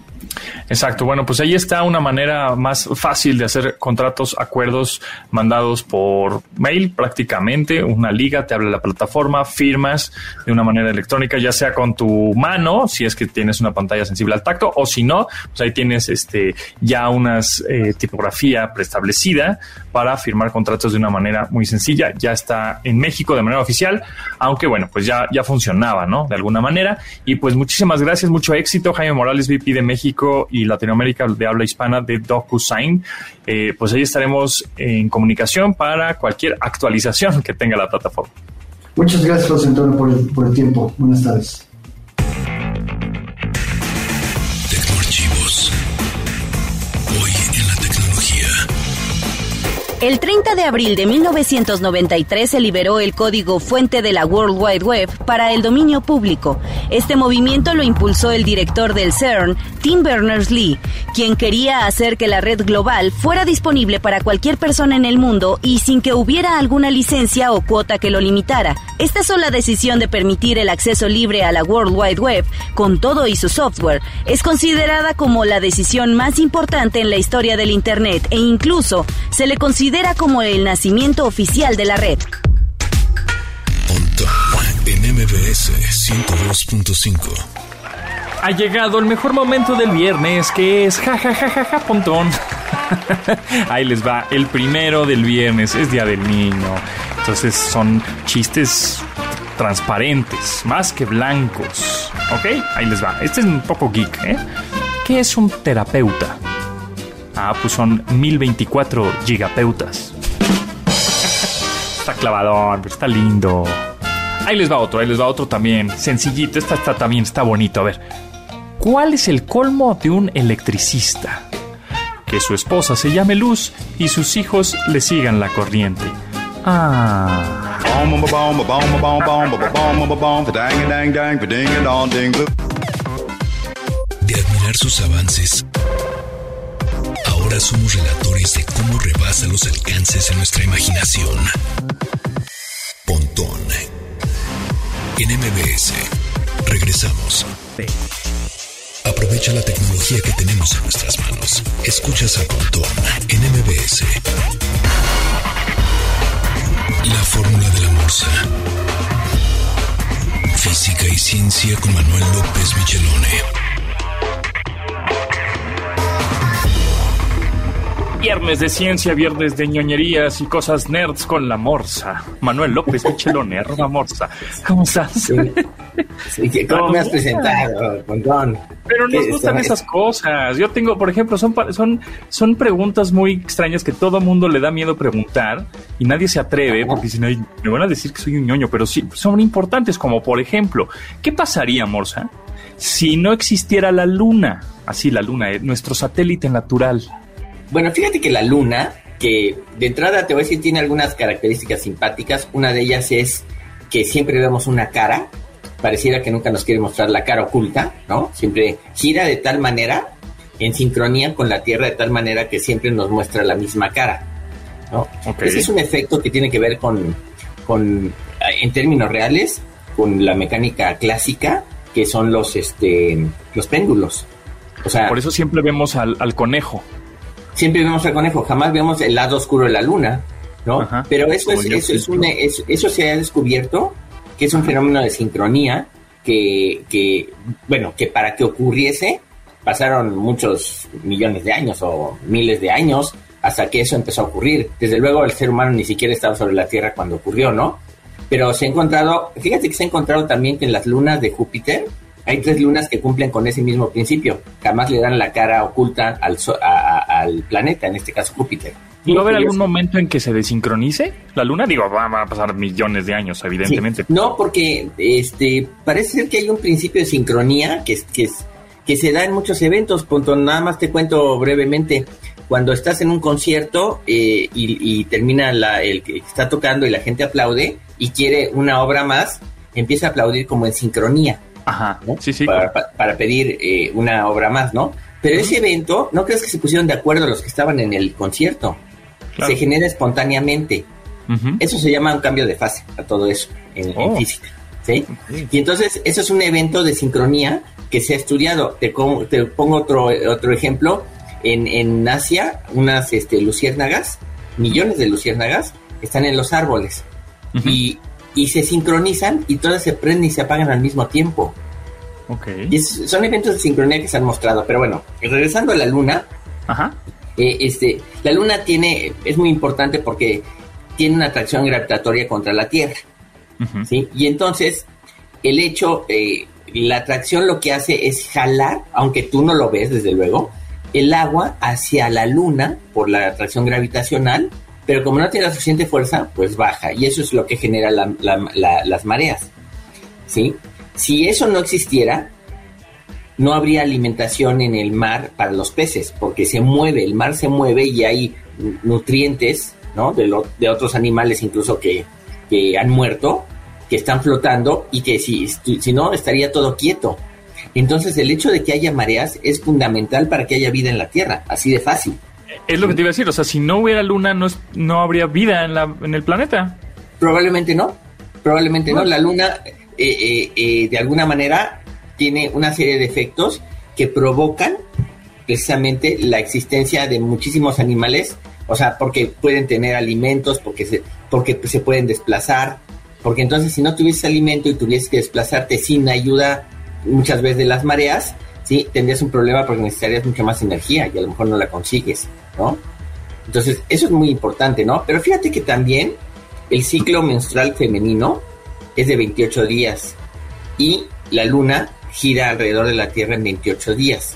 Exacto. Bueno, pues ahí está una manera más fácil de hacer contratos, acuerdos mandados por mail prácticamente. Una liga te habla de la plataforma, firmas de una manera electrónica, ya sea con tu mano, si es que tienes una pantalla sensible al tacto, o si no, pues ahí tienes este ya unas eh, tipografía preestablecida para firmar contratos de una manera muy sencilla. Ya está en México de manera oficial, aunque bueno, pues ya, ya funcionaba, ¿no? De alguna manera. Y pues muchísimas gracias, mucho éxito. Jaime Morales, V P de México y Latinoamérica de habla hispana de DocuSign. Eh, pues ahí estaremos en comunicación para cualquier actualización que tenga la plataforma. Muchas gracias, José Antonio, por el, por el tiempo. Buenas tardes. Tecnoarchivos. Hoy en la tecnología. El treinta de abril de mil novecientos noventa y tres se liberó el código fuente de la World Wide Web para el dominio público. Este movimiento lo impulsó el director del CERN, Tim Berners-Lee, quien quería hacer que la red global fuera disponible para cualquier persona en el mundo y sin que hubiera alguna licencia o cuota que lo limitara. Esta sola decisión de permitir el acceso libre a la World Wide Web, con todo y su software, es considerada como la decisión más importante en la historia del Internet e incluso se le considera como el nacimiento oficial de la red. Pontón en M B S ciento dos punto cinco. Ha llegado el mejor momento del viernes, que es ja ja ja ja ja Pontón. Ahí les va, el primero del viernes, es Día del Niño. Entonces son chistes transparentes, más que blancos. ¿Ok? Ahí les va. Este es un poco geek, ¿eh? ¿Qué es un terapeuta? Ah, pues son mil veinticuatro gigapeutas. Está clavadón, pero está lindo. Ahí les va otro, ahí les va otro también. Sencillito, esta está, también está bonito. A ver, ¿cuál es el colmo de un electricista? Que su esposa se llame Luz y sus hijos le sigan la corriente. Ah. De admirar sus avances, ahora somos relatores de cómo rebasa los alcances de nuestra imaginación. Pontón en M B S. Regresamos. Aprovecha la tecnología que tenemos en nuestras manos. Escuchas a Pontón en M B S. La fórmula de la morsa. Física y ciencia con Manuel López Michelone. Viernes de ciencia, viernes de ñoñerías y cosas nerds con la Morsa. Manuel López Michelone, arroba Morsa. ¿Cómo estás? Sí. Sí, ¿cómo me has presentado, Pontón? Pero nos gustan es? esas cosas. Yo tengo, por ejemplo, son, son, son preguntas muy extrañas que todo mundo le da miedo preguntar y nadie se atreve porque dicen, ay, me van a decir que soy un ñoño, pero sí, son importantes, como por ejemplo, ¿qué pasaría, Morsa, si no existiera la Luna? Así, la Luna, nuestro satélite natural. Bueno, fíjate que la Luna, que de entrada te voy a decir, tiene algunas características simpáticas. Una de ellas es que siempre vemos una cara, pareciera que nunca nos quiere mostrar la cara oculta, ¿no? Siempre gira de tal manera, en sincronía con la Tierra, de tal manera que siempre nos muestra la misma cara, ¿no? Okay. Ese es un efecto que tiene que ver con, con, en términos reales, con la mecánica clásica, que son los, este, los péndulos. O sea, por eso siempre vemos al, al conejo. Siempre vemos al conejo, jamás vemos el lado oscuro de la luna, ¿no? Ajá, pero eso es, eso, es un, eso, eso se ha descubierto que es un fenómeno de sincronía que, que, bueno, que para que ocurriese pasaron muchos millones de años o miles de años hasta que eso empezó a ocurrir. Desde luego el ser humano ni siquiera estaba sobre la Tierra cuando ocurrió, ¿no? Pero se ha encontrado, fíjate que se ha encontrado también que en las lunas de Júpiter hay tres lunas que cumplen con ese mismo principio. Jamás le dan la cara oculta al, so, a, a, al planeta, en este caso Júpiter. ¿Y va a haber algún momento en que se desincronice la Luna? Digo, va, va a pasar millones de años, evidentemente. Sí. No, porque este parece ser que hay un principio de sincronía que, que, que se da en muchos eventos. Punto, nada más te cuento brevemente. Cuando estás en un concierto eh, y, y termina la, el que está tocando y la gente aplaude y quiere una obra más, empieza a aplaudir como en sincronía. Ajá, ¿no? sí, sí. Para, para, para pedir eh, una obra más, ¿no? Pero uh-huh. ese evento, ¿no crees que se pusieron de acuerdo los que estaban en el concierto? Claro. Se genera espontáneamente. Uh-huh. Eso se llama un cambio de fase a todo eso en, oh. en física, ¿sí? Uh-huh. Y entonces, eso es un evento de sincronía que se ha estudiado. Te, com- te pongo otro, otro ejemplo. En, en Asia, unas este, luciérnagas, millones de luciérnagas, están en los árboles. Uh-huh. Y y se sincronizan y todas se prenden y se apagan al mismo tiempo. Okay. Y es, son eventos de sincronía que se han mostrado. Pero bueno, regresando a la Luna, Ajá. Eh, este, la Luna tiene, es muy importante porque tiene una atracción gravitatoria contra la Tierra. Uh-huh. ¿Sí? Y entonces, el hecho, eh, la atracción lo que hace es jalar, aunque tú no lo ves, desde luego, el agua hacia la Luna por la atracción gravitacional. Pero como no tiene la suficiente fuerza, pues baja. Y eso es lo que genera la, la, la, las mareas, ¿sí? Si eso no existiera, no habría alimentación en el mar para los peces, porque se mueve, el mar se mueve y hay nutrientes, ¿no? De, lo, de otros animales incluso que, que han muerto, que están flotando y que si, si no, estaría todo quieto. Entonces el hecho de que haya mareas es fundamental para que haya vida en la Tierra, así de fácil. Es lo que te iba a decir, o sea, si no hubiera luna, no, es, no habría vida en, la, en el planeta. Probablemente no, probablemente no. no. La Luna, eh, eh, eh, de alguna manera, tiene una serie de efectos que provocan precisamente la existencia de muchísimos animales, o sea, porque pueden tener alimentos, porque se, porque se pueden desplazar, porque entonces si no tuvieses alimento y tuvieses que desplazarte sin ayuda muchas veces de las mareas, sí, tendrías un problema porque necesitarías mucha más energía y a lo mejor no la consigues, ¿no? Entonces, eso es muy importante, ¿no? Pero fíjate que también el ciclo menstrual femenino es de veintiocho días y la Luna gira alrededor de la Tierra en veintiocho días.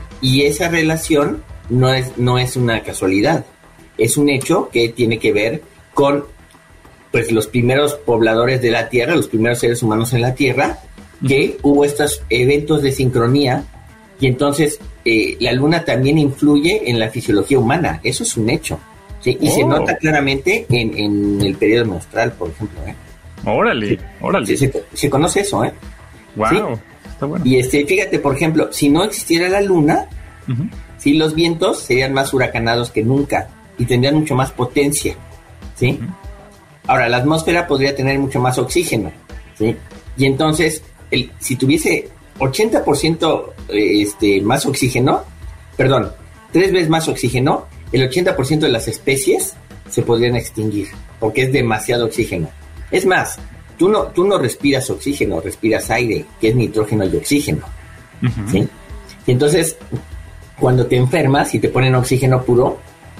Y esa relación no es, no es una casualidad, es un hecho que tiene que ver con, pues, los primeros pobladores de la Tierra, los primeros seres humanos en la Tierra, que hubo estos eventos de sincronía y entonces eh, la Luna también influye en la fisiología humana. Eso es un hecho, ¿sí? Y oh. se nota claramente en, en el periodo menstrual, por ejemplo, ¿eh? Órale, sí. órale. Se, se, se conoce eso, ¿eh? Wow, ¿sí? Está bueno. Y este, fíjate, por ejemplo, si no existiera la Luna, uh-huh. sí, los vientos serían más huracanados que nunca y tendrían mucho más potencia, ¿sí? Uh-huh. Ahora, la atmósfera podría tener mucho más oxígeno, ¿sí? Y entonces, el, si tuviese ochenta por ciento eh, este, más oxígeno, perdón, tres veces más oxígeno, el ochenta por ciento de las especies se podrían extinguir, porque es demasiado oxígeno. Es más, tú no, tú no respiras oxígeno, respiras aire, que es nitrógeno y oxígeno, uh-huh. ¿sí? Y entonces, cuando te enfermas y te ponen oxígeno puro,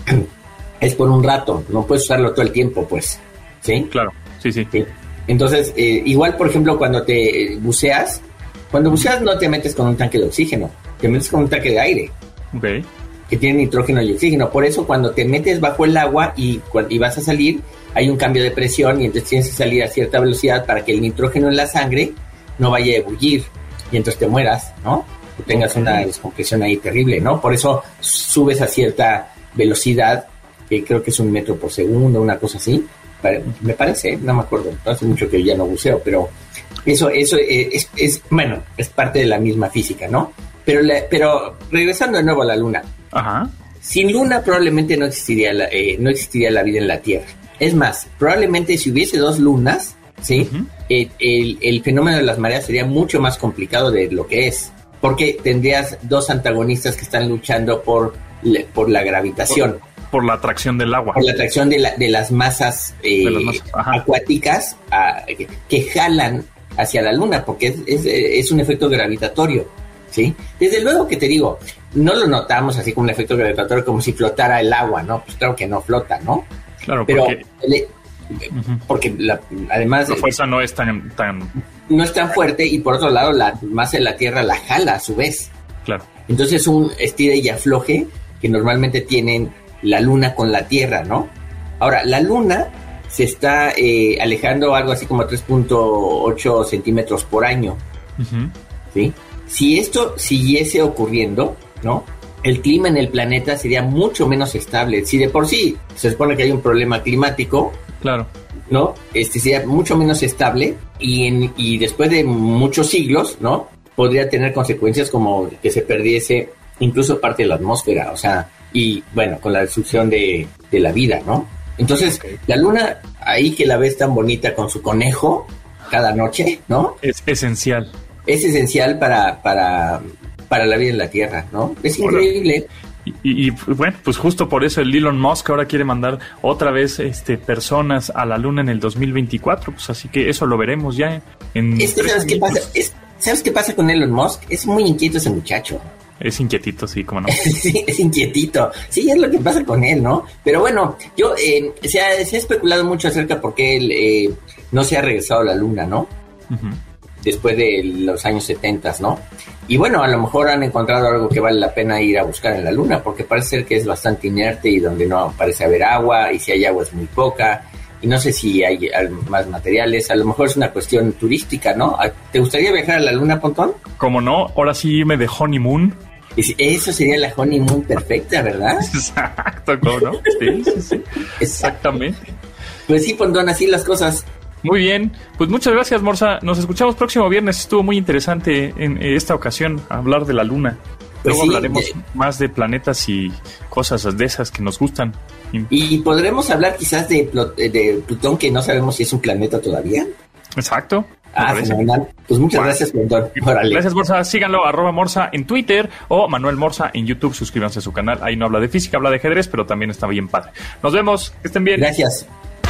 es por un rato, no puedes usarlo todo el tiempo, pues, ¿sí? Claro, sí, sí. ¿Sí? Entonces, eh, igual, por ejemplo, cuando te buceas, cuando buceas no te metes con un tanque de oxígeno, te metes con un tanque de aire. Ok. Que tiene nitrógeno y oxígeno. Por eso, cuando te metes bajo el agua y, y vas a salir, hay un cambio de presión y entonces tienes que salir a cierta velocidad para que el nitrógeno en la sangre no vaya a ebullir y entonces te mueras, ¿no? O tengas una descompresión ahí terrible, ¿no? Por eso subes a cierta velocidad, que creo que es un metro por segundo, una cosa así. Me parece, no me acuerdo, hace mucho que ya no buceo, pero eso eso es, es bueno, es parte de la misma física, ¿no? Pero la, pero regresando de nuevo a la Luna. Ajá. Sin Luna probablemente no existiría la, eh, no existiría la vida en la Tierra. Es más, probablemente si hubiese dos lunas, ¿sí? Uh-huh. eh, el, el fenómeno de las mareas sería mucho más complicado de lo que es, porque tendrías dos antagonistas que están luchando por, por la gravitación. Por, por la atracción del agua. Por la atracción de, la, de las masas, eh, de las masas acuáticas a, que, que jalan hacia la Luna, porque es, es, es un efecto gravitatorio, ¿sí? Desde luego que te digo, no lo notamos así como un efecto gravitatorio, como si flotara el agua, ¿no? Pues claro que no flota, ¿no? Claro, pero porque, le, uh-huh. porque la, además... La fuerza no es tan, tan... No es tan fuerte y por otro lado la masa de la Tierra la jala a su vez. Claro. Entonces un estira y afloje que normalmente tienen la Luna con la Tierra, ¿no? Ahora, la Luna se está eh, alejando algo así como tres punto ocho centímetros por año, uh-huh. ¿sí? Si esto siguiese ocurriendo, ¿no? El clima en el planeta sería mucho menos estable. Si de por sí se supone que hay un problema climático, claro, ¿no? Este sería mucho menos estable y, en, y después de muchos siglos, ¿no? Podría tener consecuencias como que se perdiese incluso parte de la atmósfera, o sea, y bueno, con la destrucción de, de la vida, ¿no? Entonces, okay. La Luna, ahí que la ves tan bonita con su conejo cada noche, ¿no? Es esencial. Es esencial para, para, para la vida en la Tierra, ¿no? Es increíble. Y, y, y bueno, pues justo por eso el Elon Musk ahora quiere mandar otra vez este personas a la Luna en el dos mil veinticuatro, pues así que eso lo veremos ya en... Es que ¿sabes qué pasa? Es, ¿Sabes qué pasa con Elon Musk? Es muy inquieto ese muchacho. Es inquietito, sí, cómo no. Sí, es inquietito. Sí, es lo que pasa con él, ¿no? Pero bueno, yo eh, se, ha, se ha especulado mucho acerca de por qué él eh, no se ha regresado a la Luna, ¿no? Uh-huh. Después de los años setenta, ¿no? Y bueno, a lo mejor han encontrado algo que vale la pena ir a buscar en la Luna, porque parece ser que es bastante inerte y donde no parece haber agua, y si hay agua es muy poca, y no sé si hay más materiales, a lo mejor es una cuestión turística, ¿no? ¿Te gustaría viajar a la Luna, Pontón? Como no, ahora sí irme de honeymoon. Eso sería la honeymoon perfecta, ¿verdad? Exacto, ¿cómo no? Sí, sí, sí. Exactamente. Pues sí, Pontón, así las cosas. Muy bien, pues muchas gracias, Morsa. Nos escuchamos próximo viernes. Estuvo muy interesante en esta ocasión hablar de la Luna. Pues Luego sí, hablaremos de... más de planetas y cosas de esas que nos gustan. Y podremos hablar quizás de, de Plutón, que no sabemos si es un planeta todavía. Exacto. Ah, fenomenal. Pues muchas bueno. gracias, Pontón. Órale. Gracias, Morsa. Síganlo, arroba Morsa en Twitter o Manuel Morsa en YouTube. Suscríbanse a su canal. Ahí no habla de física, habla de ajedrez, pero también está bien padre. Nos vemos. Que estén bien. Gracias.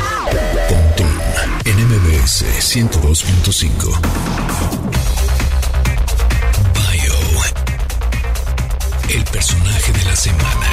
Pontón en M B S ciento dos punto cinco. Bio. El personaje de la semana.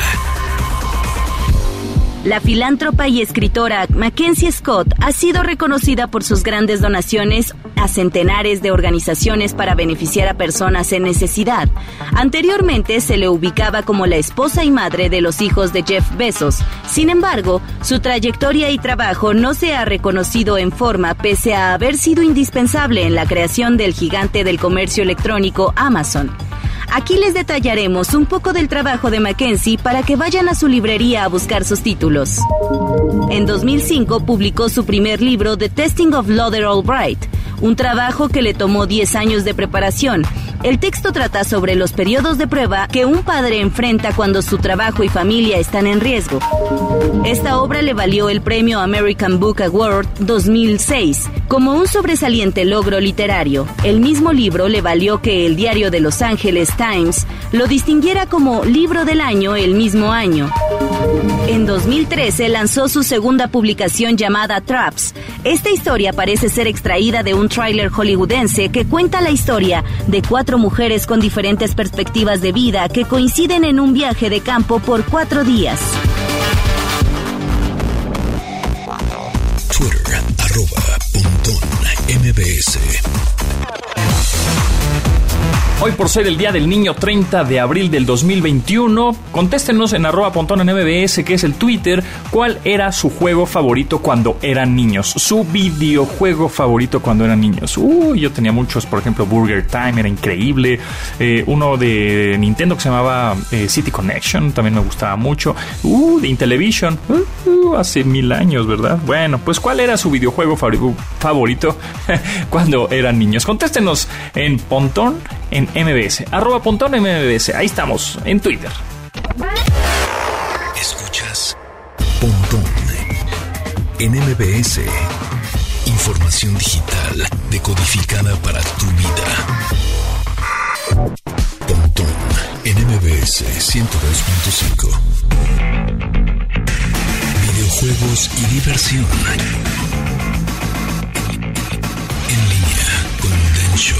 La filántropa y escritora Mackenzie Scott ha sido reconocida por sus grandes donaciones a centenares de organizaciones para beneficiar a personas en necesidad. Anteriormente se le ubicaba como la esposa y madre de los hijos de Jeff Bezos. Sin embargo, su trayectoria y trabajo no se ha reconocido en forma pese a haber sido indispensable en la creación del gigante del comercio electrónico Amazon. Aquí les detallaremos un poco del trabajo de Mackenzie para que vayan a su librería a buscar sus títulos. En dos mil cinco publicó su primer libro, The Testing of Loder Albright, un trabajo que le tomó diez años de preparación. El texto trata sobre los periodos de prueba que un padre enfrenta cuando su trabajo y familia están en riesgo. Esta obra le valió el premio American Book Award dos mil seis como un sobresaliente logro literario. El mismo libro le valió que el diario de Los Angeles Times lo distinguiera como libro del año el mismo año. En dos mil trece lanzó su segunda publicación llamada Traps. Esta historia parece ser extraída de un tráiler hollywoodense que cuenta la historia de cuatro mujeres con diferentes perspectivas de vida que coinciden en un viaje de campo por cuatro días. Twitter, arroba Pontón M B S. Hoy, por ser el Día del Niño, treinta de abril del dos mil veintiuno, contéstenos en arroba Pontón en M B S, que es el Twitter, cuál era su juego favorito cuando eran niños, su videojuego favorito cuando eran niños. Uh, yo tenía muchos, por ejemplo, Burger Time, era increíble. Eh, uno de Nintendo que se llamaba eh, City Connection, también me gustaba mucho. Uh, de Intellivision, uh, uh, hace mil años, ¿verdad? Bueno, pues ¿cuál era su videojuego favori- favorito cuando eran niños? Contéstenos en Pontón en M B S, arroba Pontón M B S, ahí estamos, en Twitter. Escuchas Pontón en M B S. Información digital decodificada para tu vida. Pontón en M B S ciento dos punto cinco. Videojuegos y diversión. En línea con Densho.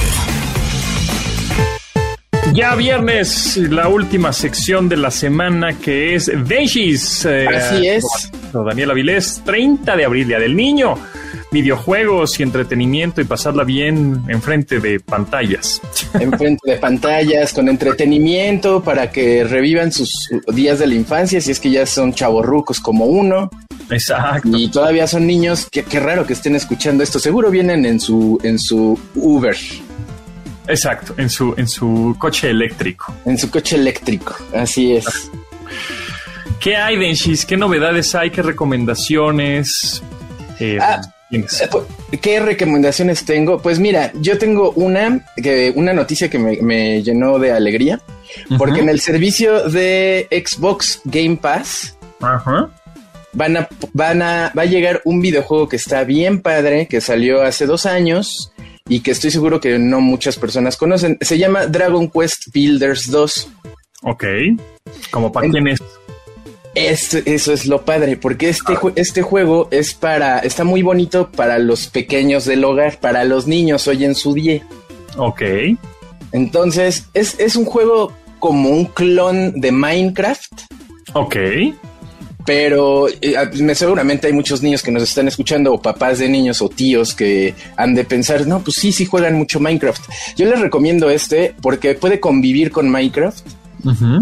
Ya viernes, la última sección de la semana, que es Denshis. Eh, Así es. Daniel Avilés, treinta de abril, Día del Niño. Videojuegos y entretenimiento y pasarla bien enfrente de pantallas. Enfrente de pantallas, con entretenimiento para que revivan sus días de la infancia, si es que ya son chavorrucos como uno. Exacto. Y todavía son niños. Qué, qué raro que estén escuchando esto. Seguro vienen en su, en su Uber. Exacto, en su, en su coche eléctrico. En su coche eléctrico, así es. ¿Qué hay, Denshis? ¿Qué novedades hay? ¿Qué recomendaciones? Eh, Ah, tienes? eh, pues, ¿qué recomendaciones tengo? Pues mira, yo tengo una, que, una noticia que me, me llenó de alegría, porque Ujú. en el servicio de Xbox Game Pass Ajá. van a, van a, va a llegar un videojuego que está bien padre, que salió hace dos años y que estoy seguro que no muchas personas conocen. Se llama Dragon Quest Builders dos. Ok. ¿Como para En- quién es? Esto, eso es lo padre, porque este, jue- este juego es para, está muy bonito para los pequeños del hogar, para los niños hoy en su día. Ok. Entonces, es, es un juego como un clon de Minecraft, Ok. pero eh, me- seguramente hay muchos niños que nos están escuchando, o papás de niños o tíos que han de pensar, no, pues sí, sí juegan mucho Minecraft. Yo les recomiendo este porque puede convivir con Minecraft. Ujú.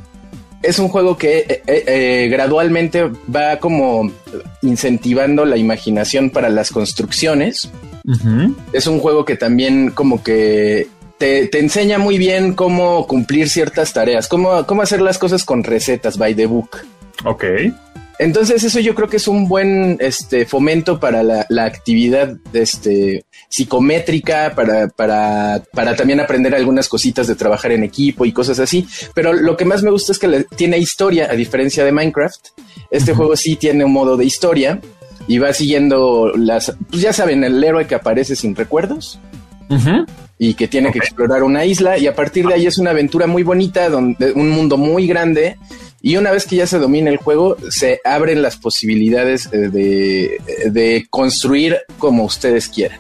Es un juego que eh, eh, eh, gradualmente va como incentivando la imaginación para las construcciones. Ujú. Es un juego que también como que te, te enseña muy bien cómo cumplir ciertas tareas, cómo, cómo hacer las cosas con recetas by the book. Ok. Entonces eso yo creo que es un buen este, fomento para la, la actividad este, psicométrica, para, para, para también aprender algunas cositas de trabajar en equipo y cosas así. Pero lo que más me gusta es que le, tiene historia, a diferencia de Minecraft. Este uh-huh. juego sí tiene un modo de historia y va siguiendo las... Pues ya saben, el héroe que aparece sin recuerdos. Uh-huh. Y que tiene okay. que explorar una isla, y a partir de ahí es una aventura muy bonita, donde un mundo muy grande, y una vez que ya se domina el juego, se abren las posibilidades de, de construir como ustedes quieran.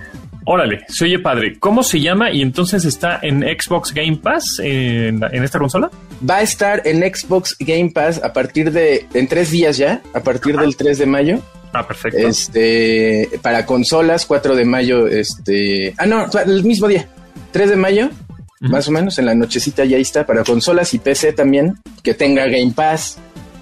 Órale, se oye padre. ¿Cómo se llama? Y entonces está en Xbox Game Pass en, en esta consola. Va a estar en Xbox Game Pass a partir de, en tres días ya, a partir Ajá. del tres de mayo. Ah, perfecto. Este, para consolas, cuatro de mayo, este... Ah, no, el mismo día, tres de mayo, uh-huh. más o menos, en la nochecita ya está, para consolas y P C también, que tenga Game Pass.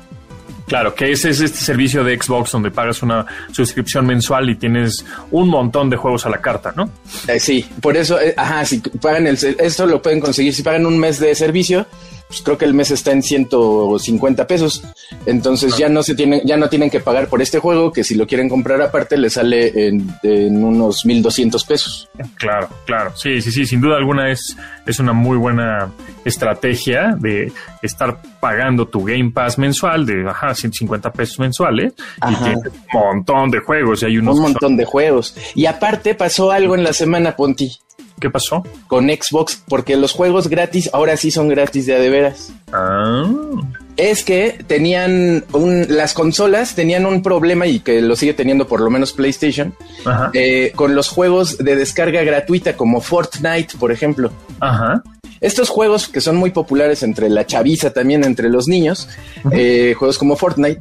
Claro, que ese es este servicio de Xbox donde pagas una suscripción mensual y tienes un montón de juegos a la carta, ¿no? Eh, sí, por eso, eh, ajá, si pagan el... Esto lo pueden conseguir, si pagan un mes de servicio... Pues creo que el mes está en ciento cincuenta pesos. Entonces ya no se tienen, ya no tienen que pagar por este juego, que si lo quieren comprar aparte les sale en, en unos mil doscientos pesos. Claro, claro. Sí, sí, sí, sin duda alguna es, es una muy buena estrategia de estar pagando tu Game Pass mensual de ajá, ciento cincuenta pesos mensuales. Ajá. Y tienes un montón de juegos. Y hay unos un montón de juegos. Y aparte pasó algo en la semana, Ponti. ¿Qué pasó? Con Xbox, porque los juegos gratis ahora sí son gratis de a de veras. Ah. Es que tenían un, las consolas tenían un problema, y que lo sigue teniendo por lo menos PlayStation, eh, con los juegos de descarga gratuita como Fortnite, por ejemplo. Ajá. Estos juegos que son muy populares entre la chaviza, también entre los niños, uh-huh. eh, juegos como Fortnite,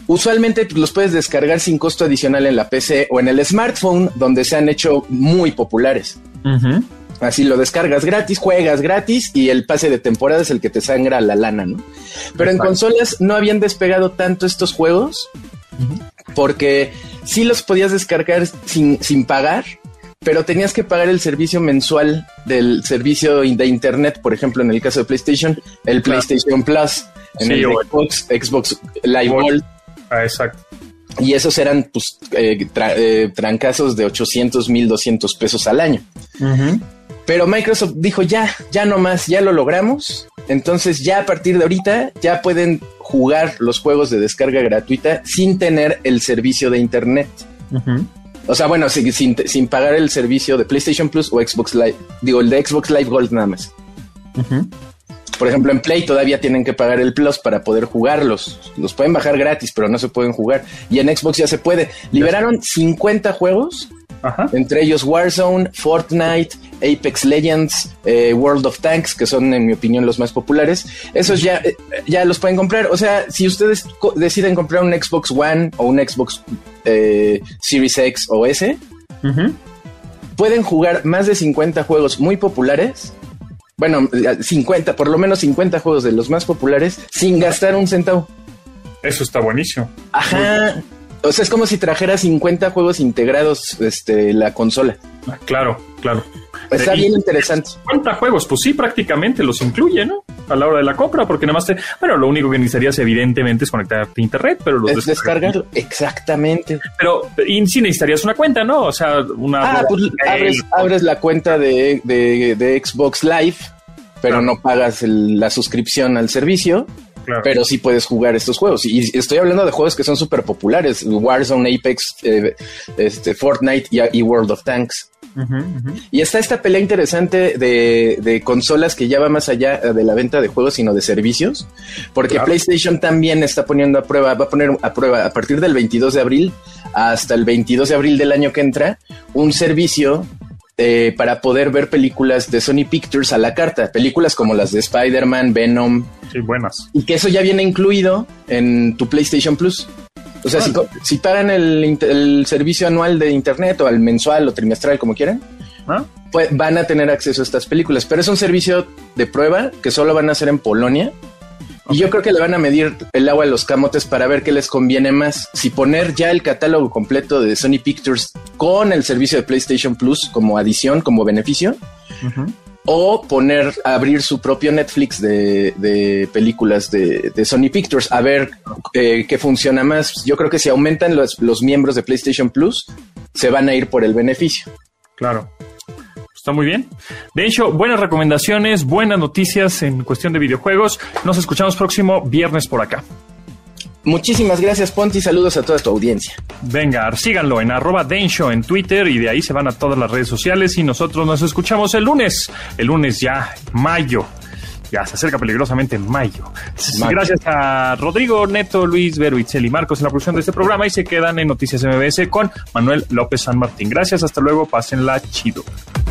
usualmente los puedes descargar sin costo adicional en la P C o en el smartphone, donde se han hecho muy populares. Uh-huh. Así lo descargas gratis, juegas gratis y el pase de temporada es el que te sangra la lana, ¿no? Pero en consolas no habían despegado tanto estos juegos uh-huh. porque sí los podías descargar sin, sin pagar, pero tenías que pagar el servicio mensual del servicio de internet, por ejemplo, en el caso de PlayStation, el claro. PlayStation Plus, en sí, el Xbox, Xbox Live Gold. Ah, exacto. Y esos eran pues eh, tra- eh, trancazos de ochocientos, mil doscientos pesos al año. Uh-huh. Pero Microsoft dijo ya, ya no más, ya lo logramos. Entonces ya a partir de ahorita ya pueden jugar los juegos de descarga gratuita sin tener el servicio de internet. Uh-huh. O sea, bueno, sin, sin, sin pagar el servicio de PlayStation Plus o Xbox Live. Digo, el de Xbox Live Gold nada más. Uh-huh. Por ejemplo, en Play todavía tienen que pagar el Plus para poder jugarlos. Los pueden bajar gratis, pero no se pueden jugar. Y en Xbox ya se puede. Liberaron cincuenta juegos. Ajá. Entre ellos Warzone, Fortnite, Apex Legends, eh, World of Tanks, que son en mi opinión los más populares. Esos ya, eh, ya los pueden comprar. O sea, si ustedes co- deciden comprar un Xbox One o un Xbox eh, Series X o S, uh-huh. pueden jugar más de cincuenta juegos muy populares. Bueno, cincuenta, por lo menos cincuenta juegos de los más populares sin gastar un centavo. Eso está buenísimo. Ajá. O sea, es como si trajera cincuenta juegos integrados este, la consola. Ah, claro, claro. Está bien interesante. cincuenta juegos, pues sí, prácticamente los incluye, ¿no? A la hora de la compra, porque nada más te... Bueno, lo único que necesitarías evidentemente es conectarte a internet, pero los es descargarlo. Exactamente. Pero y sí necesitarías una cuenta, ¿no? O sea, una... Ah, pues abres, abres la cuenta de, de, de Xbox Live, pero claro. no pagas el, la suscripción al servicio. Claro. Pero sí puedes jugar estos juegos. Y estoy hablando de juegos que son súper populares. Warzone, Apex, eh, este, Fortnite y, y World of Tanks. Uh-huh, uh-huh. Y está esta pelea interesante de, de consolas que ya va más allá de la venta de juegos, sino de servicios. Porque claro. PlayStation también está poniendo a prueba, va a poner a prueba a partir del veintidós de abril hasta el veintidós de abril del año que entra, un servicio Eh, para poder ver películas de Sony Pictures a la carta, películas como las de Spider-Man, Venom. Sí, buenas. Y que eso ya viene incluido en tu PlayStation Plus. O sea, ah. si, si pagan el, el servicio anual de internet o al mensual o trimestral, como quieran, ¿ah? pues van a tener acceso a estas películas. Pero es un servicio de prueba que solo van a hacer en Polonia. Okay. Y yo creo que le van a medir el agua a los camotes para ver qué les conviene más. Si poner ya el catálogo completo de Sony Pictures con el servicio de PlayStation Plus como adición, como beneficio. Uh-huh. O poner, abrir su propio Netflix de, de películas de, de Sony Pictures. A ver eh, qué funciona más. Yo creo que si aumentan los, los miembros de PlayStation Plus, se van a ir por el beneficio. Claro. Está muy bien. De hecho, buenas recomendaciones, buenas noticias en cuestión de videojuegos. Nos escuchamos próximo viernes por acá. Muchísimas gracias, Ponti. Saludos a toda tu audiencia. Venga, síganlo en arroba Densho en Twitter y de ahí se van a todas las redes sociales y nosotros nos escuchamos el lunes. El lunes ya, mayo. Ya se acerca peligrosamente mayo. mayo. Gracias a Rodrigo, Neto, Luis, Vero, Itzel y Marcos en la producción de este programa y se quedan en Noticias M B S con Manuel López San Martín. Gracias, hasta luego, pásenla chido.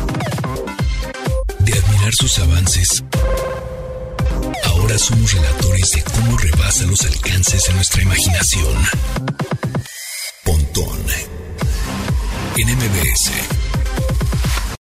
De admirar sus avances, ahora somos relatores de cómo rebasa los alcances de nuestra imaginación. Pontón en M B S.